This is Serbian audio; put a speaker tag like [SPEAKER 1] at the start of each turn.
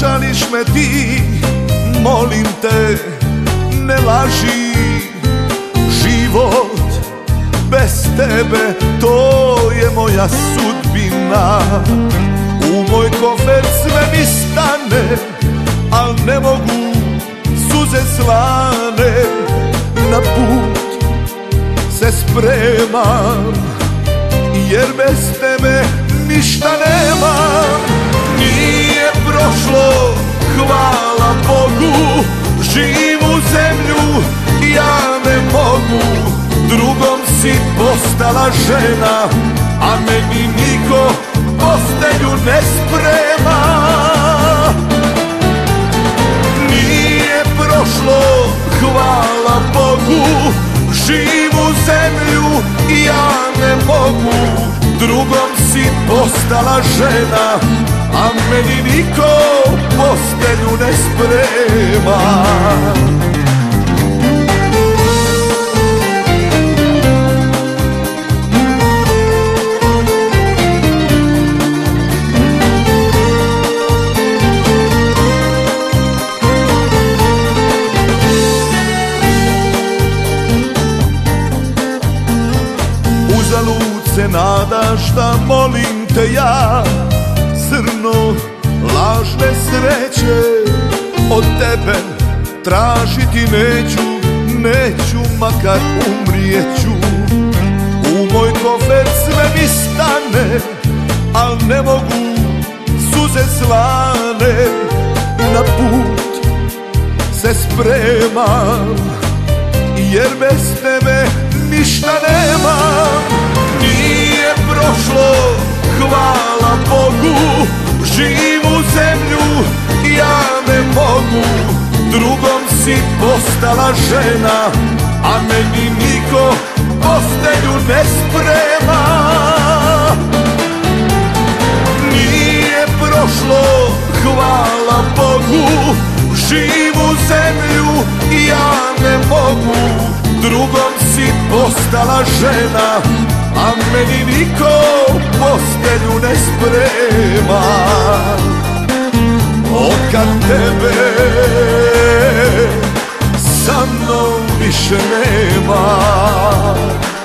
[SPEAKER 1] šališ me ti, molim te, ne laži. Život bez tebe, to je moja sudbina. U moj kofer sve mi stane, al ne mogu, suze slane. Na put se spremam, jer bez tebe ništa nemam. Nije prošlo, hvala Bogu, živu zemlju ja ne mogu. Drugom si postala žena, a meni niko postelju ne sprema. Nije prošlo, hvala Bogu, živu zemlju ja ne mogu. Drugom si postala žena, a meni niko postelju ne sprema. Uzalud se nadaš da molim te ja, zrno lažne sreće od tebe tražiti neću, neću, makar umrijeću. U moj kofer sve mi stane, al ne mogu, suze slane. Na put se spremam, jer bez tebe ništa nemam. Nije prošlo, hvala Bogu, živu zemlju ja ne mogu. Drugom si postala žena, a meni niko postelju ne sprema. Nije prošlo, hvala Bogu, živu zemlju ja ne mogu. Drugom si postala žena, a meni niko postelju ne sprema. Otkad tebe sa mnom više nema,